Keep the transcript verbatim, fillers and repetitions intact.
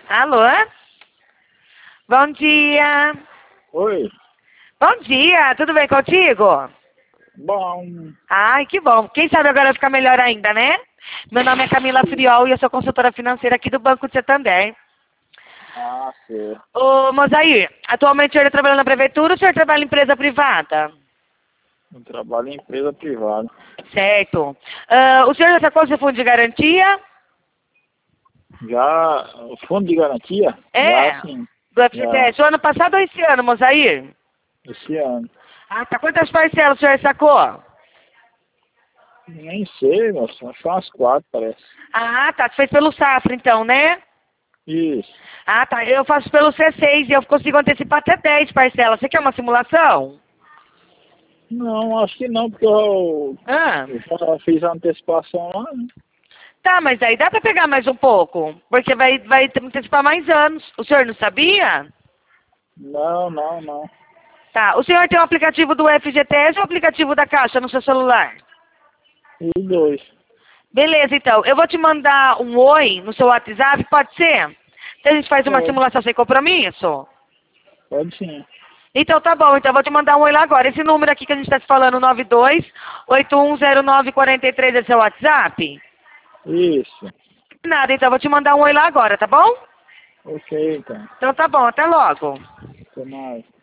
Alô? Bom dia. Oi. Bom dia, tudo bem contigo? Bom. Ai, que bom. Quem sabe agora ficar melhor ainda, né? Meu nome é Camila Friol e eu sou consultora financeira aqui do Banco de Santander. Ah, sei. Ô, Mozair, atualmente o senhor está trabalhando na prefeitura ou o senhor trabalha em empresa privada? Eu trabalho em empresa privada. Certo. Ah, o senhor já sacou seu fundo de garantia? Já, o fundo de garantia? É. Já sim. Do Já, F G T S. O ano passado ou esse ano, Mozair? esse ano. Ah, tá. Quantas parcelas o senhor sacou? Nem sei, moça. Acho umas quatro, parece. Ah, tá. Você fez pelo Safra, então, né? Isso. Ah, tá. Eu faço pelo C seis e eu consigo antecipar até dez parcelas. Você quer uma simulação? Não, acho que não, porque eu, Ah. eu já fiz a antecipação lá, né? Tá, mas aí dá pra pegar mais um pouco. Porque vai, vai antecipar mais anos. O senhor não sabia? Não, não, não. Tá. O senhor tem o aplicativo do F G T S ou o aplicativo da Caixa no seu celular? Os dois. Beleza, então. Eu vou te mandar um oi no seu WhatsApp, pode ser? Então a gente faz uma Pode. simulação sem compromisso? Pode sim. Então tá bom, então eu vou te mandar um oi lá agora. Esse número aqui que a gente tá se falando, nove dois oito um zero nove quatro três, é seu WhatsApp? Isso. Nada, então eu vou te mandar um oi lá agora, tá bom? Ok, então. Então tá bom, até logo. Até mais.